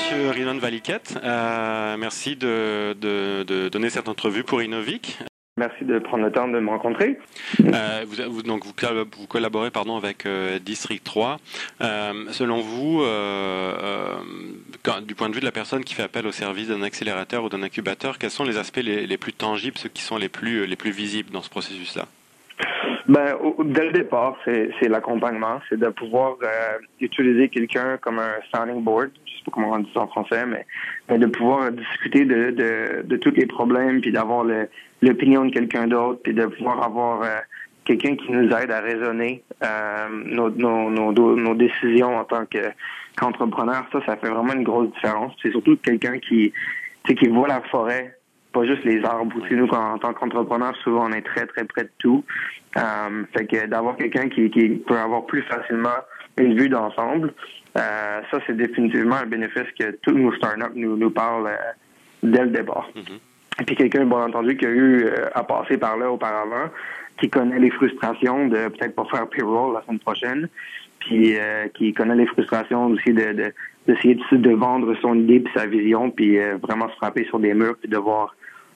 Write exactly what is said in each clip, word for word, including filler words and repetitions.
Monsieur Rinon Valiquette. Euh, merci de, de, de donner cette entrevue pour Innovic. Merci de prendre le temps de me rencontrer. Euh, vous, vous, donc vous, vous collaborez pardon, avec euh, District trois. Euh, selon vous, euh, euh, quand, du point de vue de la personne qui fait appel au service d'un accélérateur ou d'un incubateur, quels sont les aspects les, les plus tangibles, ceux qui sont les plus, les plus visibles dans ce processus-là? Ben, au, dès le départ, c'est, c'est l'accompagnement, c'est de pouvoir euh, utiliser quelqu'un comme un sounding board, je sais pas comment on dit ça en français, mais, mais de pouvoir discuter de, de, de tous les problèmes, puis d'avoir le, l'opinion de quelqu'un d'autre, puis de pouvoir avoir euh, quelqu'un qui nous aide à raisonner euh, nos, nos, nos, nos décisions en tant que, qu'entrepreneur. Ça, ça fait vraiment une grosse différence. C'est surtout quelqu'un qui, tu sais, qui voit la forêt, pas juste les arbres. Aussi, nous, en tant qu'entrepreneurs, souvent, on est très, très près de tout. Euh, fait que d'avoir quelqu'un qui, qui peut avoir plus facilement une vue d'ensemble, euh, ça, c'est définitivement un bénéfice que tous nos startups nous, nous parlent euh, dès le départ. Mm-hmm. Et puis quelqu'un, bien entendu, qui a eu euh, à passer par là auparavant, qui connaît les frustrations de peut-être pas faire payroll la semaine prochaine, puis euh, qui connaît les frustrations aussi de, de d'essayer de, de vendre son idée puis sa vision, puis euh, vraiment se frapper sur des murs, puis devoir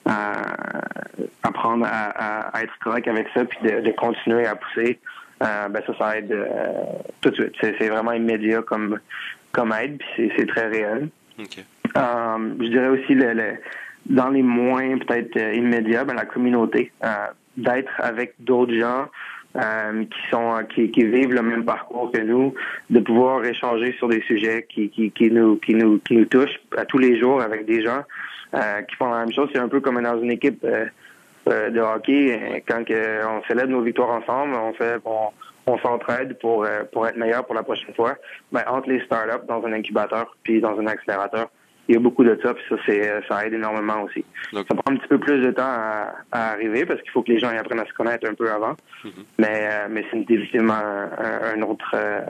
euh, apprendre à, à, à être correct avec ça, puis de, de continuer à pousser. Euh, ben ça, ça aide euh, tout de suite. C'est, c'est vraiment immédiat comme comme aide, puis c'est, c'est très réel. Okay. Euh, je dirais aussi le, le dans les moins peut-être euh, immédiats, ben la communauté, euh, d'être avec d'autres gens euh, qui sont qui, qui vivent le même parcours que nous, de pouvoir échanger sur des sujets qui qui, qui nous qui nous qui nous touchent à tous les jours avec des gens euh, qui font la même chose. C'est un peu comme dans une équipe euh, euh, de hockey. Quand que on célèbre nos victoires ensemble, on fait on, on s'entraide pour euh, pour être meilleur pour la prochaine fois. Ben, entre les startups dans un incubateur puis dans un accélérateur, il y a beaucoup de ça, puis ça, c'est, ça aide énormément aussi. Donc, ça prend un petit peu plus de temps à, à arriver parce qu'il faut que les gens y apprennent à se connaître un peu avant. Mm-hmm. Mais, euh, mais c'est définitivement un, un autre euh,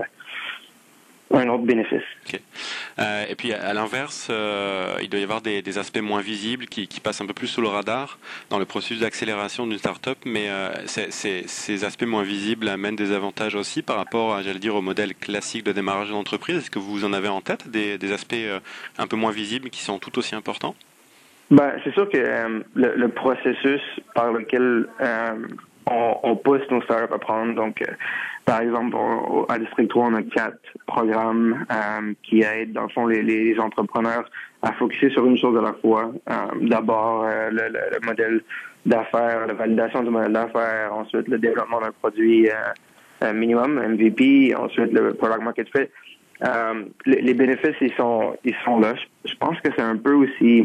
un autre bénéfice. Okay. Euh, et puis à l'inverse, euh, il doit y avoir des, des aspects moins visibles qui, qui passent un peu plus sous le radar dans le processus d'accélération d'une start-up, mais euh, c'est, c'est, ces aspects moins visibles amènent des avantages aussi par rapport, à, j'allais dire, au modèle classique de démarrage d'entreprise. Est-ce que vous en avez en tête des, des aspects euh, un peu moins visibles qui sont tout aussi importants? Ben, c'est sûr que euh, le, le processus par lequel euh, on, on pousse nos startups à prendre, donc euh, par exemple, on, à District trois, on a quatre programmes euh, qui aident, dans le fond, les, les entrepreneurs à focuser sur une chose à la fois. Euh, d'abord, euh, le, le, le modèle d'affaires, la validation du modèle d'affaires, ensuite le développement d'un produit euh, minimum, M V P, ensuite le product market fit. Euh, les, les bénéfices, ils sont, ils sont là. Je, je pense que c'est un peu aussi...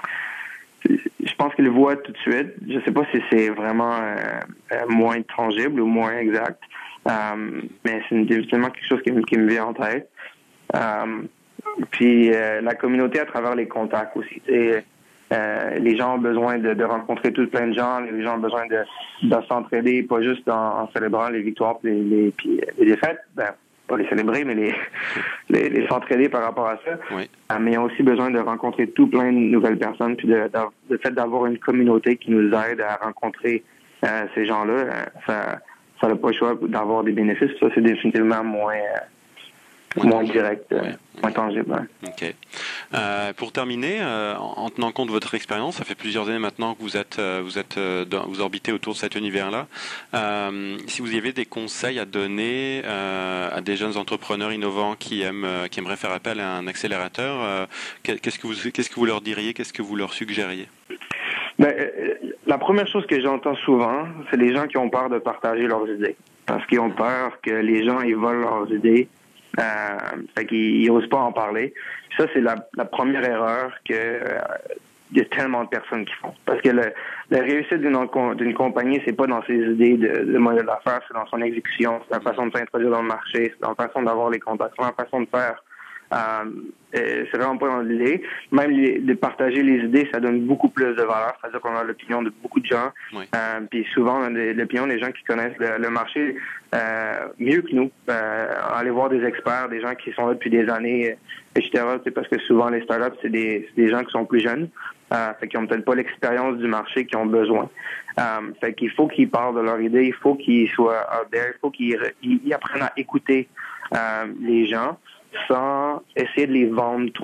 Je pense qu'ils le voient tout de suite. Je ne sais pas si c'est vraiment euh, euh, moins tangible ou moins exact, euh, mais c'est évidemment quelque chose qui, qui me vient en tête. Euh, puis euh, la communauté à travers les contacts aussi. Et, euh, les gens ont besoin de, de rencontrer tout plein de gens. Les gens ont besoin de, de s'entraider, pas juste en, en célébrant les victoires et les, les, puis les défaites. Ben, pas les célébrer, mais les, les, les s'entraider par rapport à ça. Oui. Euh, mais ils ont aussi besoin de rencontrer tout plein de nouvelles personnes, puis de, de, de fait d'avoir une communauté qui nous aide à rencontrer euh, ces gens-là. Euh, ça ça n'a pas le choix d'avoir des bénéfices. Ça, c'est définitivement moins, euh, moins direct, euh, ouais. moins tangible. Ouais. OK. Euh, pour terminer, euh, en tenant compte de votre expérience, ça fait plusieurs années maintenant que vous êtes, euh, vous êtes, euh, dans, vous orbitez autour de cet univers-là. Euh, si vous aviez des conseils à donner euh, à des jeunes entrepreneurs innovants qui aiment, euh, qui aimeraient faire appel à un accélérateur, euh, qu'est-ce que vous, qu'est-ce que vous leur diriez, qu'est-ce que vous leur suggériez? Ben, la première chose que j'entends souvent, c'est les gens qui ont peur de partager leurs idées, parce qu'ils ont peur que les gens ils volent leurs idées. Euh, fait qu'ils n'osent pas en parler. Ça, c'est la, la première erreur que euh, y a tellement de personnes qui font. Parce que le, la réussite d'une, d'une compagnie, c'est pas dans ses idées de, de modèle d'affaires, c'est dans son exécution, c'est la façon de s'introduire dans le marché, c'est dans la façon d'avoir les contacts, c'est dans la façon de faire. Euh, c'est vraiment pas dans l'idée. Même les, de partager les idées, ça donne beaucoup plus de valeur. C'est-à-dire qu'on a l'opinion de beaucoup de gens. Oui. Euh, puis souvent, l'opinion des gens qui connaissent le, le marché euh, mieux que nous. Euh, aller voir des experts, des gens qui sont là depuis des années, et cetera. C'est parce que souvent, les startups, c'est des, c'est des gens qui sont plus jeunes. Euh, fait qu'ils n'ont peut-être pas l'expérience du marché qu'ils ont besoin. Euh, fait qu'il faut qu'ils parlent de leur idée, il faut qu'ils soient out there, il faut qu'ils ils, ils apprennent à écouter euh, les gens sans essayer de les vendre trop.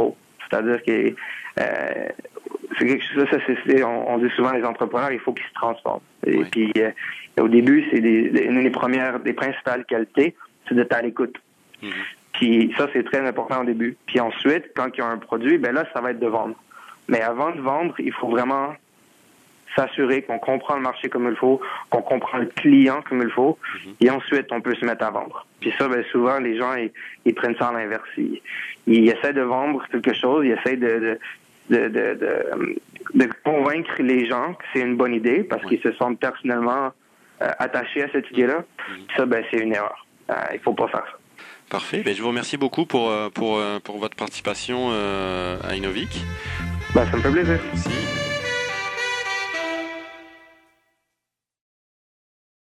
C'est-à-dire que euh, c'est quelque chose, ça, c'est, c'est, on, on dit souvent les entrepreneurs, il faut qu'ils se transforment. Et oui. puis euh, au début, c'est des, une des premières, des principales qualités, c'est d'être à l'écoute. Mm-hmm. Puis ça, c'est très important au début. Puis ensuite, quand il y a un produit, ben là, ça va être de vendre. Mais avant de vendre, il faut vraiment s'assurer qu'on comprend le marché comme il faut, qu'on comprend le client comme il faut, mm-hmm. et ensuite, on peut se mettre à vendre. Puis ça, ben souvent, les gens, ils, ils prennent ça à l'inverse. Ils, ils essaient de vendre quelque chose, ils essaient de, de, de, de, de, de convaincre les gens que c'est une bonne idée parce oui. qu'ils se sentent personnellement euh, attachés à cette idée-là. Mm-hmm. Ça, ben c'est une erreur. Euh, il faut pas faire ça. Parfait. Ben, je vous remercie beaucoup pour, pour, pour votre participation euh, à Innovic. Ben, ça me fait plaisir. Merci.